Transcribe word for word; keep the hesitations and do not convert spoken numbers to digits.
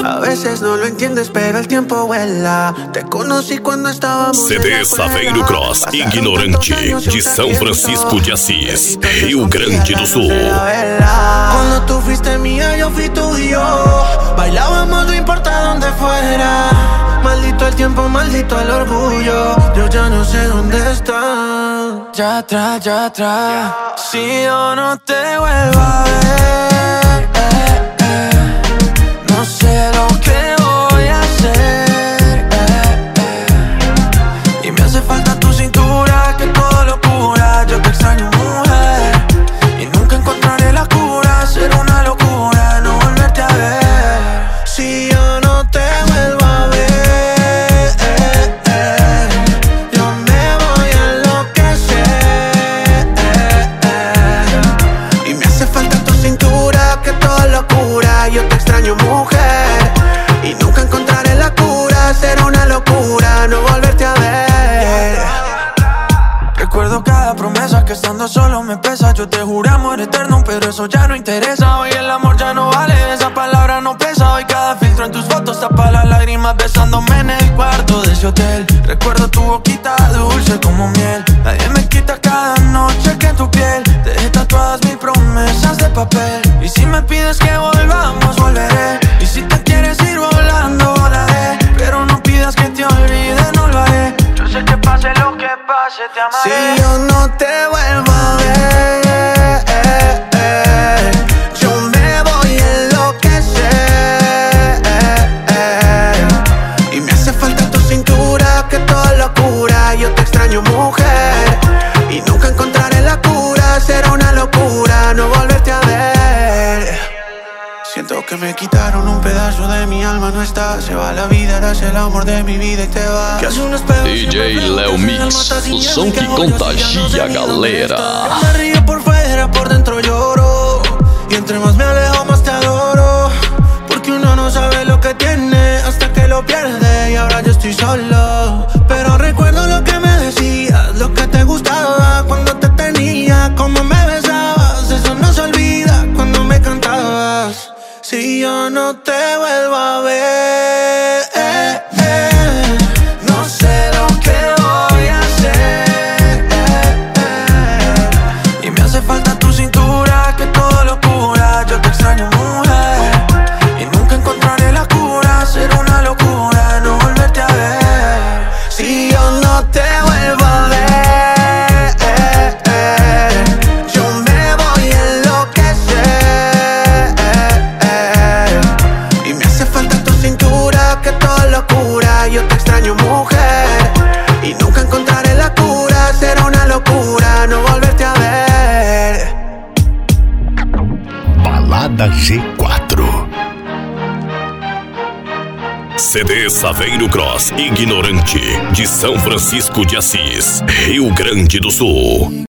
A veces no lo entiendes, pero el tiempo vuela. Te conocí quando estávamos C D Saveiro Cross, Ignorante, de São Francisco de Assis, Rio Grande do Sul. Cuando tú fuiste mía, yo fui tuyo. Bailábamos no importa dónde fuera. Maldito el tiempo, maldito el orgullo. Yo ya no sé dónde está. Ya atrás, ya atrás. Si yo no te vuelvo a ver, eh, eh, no sé lo que voy a hacer, eh, eh. Y me hace falta tu cintura, que todo lo cura. Yo te extraño, mujer, y nunca encontraré la cura. Será una locura no volverte a ver. Si yo no te vuelvo a ver, eh, eh, yo me voy a enloquecer, eh, eh. Y me hace falta tu cintura, que todo lo cura. Yo te extraño, mujer, y nunca encontraré la cura. Será una locura no volverte a ver. Recuerdo cada promesa que estando solo me pesa. Yo te juré amor eterno, pero eso ya no interesa. Hoy el amor ya no vale, esa palabra no pesa. Hoy cada filtro en tus fotos tapa las lágrimas besándome en el cuarto de ese hotel. Recuerdo tu boquita dulce como miel. Nadie me quita cada noche que en tu piel dejé tatuadas mil promesas de papel. Y si me pides que volvamos, volveré. Y si te quieres ir volando, volaré. Pero no pidas que te olvide, no lo haré. Yo sé que pase lo que pase, te amaré. Si yo no te vuelvo a ver, eh, eh, yo me voy a enloquecer, eh, eh. Y me hace falta tu cintura, que todo lo cura. Yo te extraño, mujer, y nunca encontraré la cura. Será una locura no volverte a ver. Siento que me quitaron un pedazo de mi alma, no está. Se va la vida, eras el amor de mi vida y te vas. D J Léo Mix, o som que contagia a galera. Me río por fuera, por dentro lloro. Y entre más me alejo, más te adoro. Porque uno no sabe lo que tiene hasta que lo pierde. Y ahora yo estoy solo. Pero recuerdo lo que me decías, lo que te gustaba cuando te tenía, cómo me besabas. Eso no se olvida cuando me cantabas. Si yo no te vuelvo a ver, eh, eh, no sé lo que voy a hacer, eh, eh. Y me hace falta tu cintura, que todo lo cura. Yo te extraño, mujer, y nunca encontraré la cura. Será una locura no volverte a ver. Si yo no te vuelvo a ver, eh, eh, yo me voy a enloquecer, eh, eh. Y me hace falta tu cintura, que todo lo cura. Yo te extraño, mujer, y nunca encontraré la cura. Será una locura no volverte a ver. Balada G quatro. C D Saveiro Cross, Ignorante, de São Francisco de Assis, Rio Grande do Sul.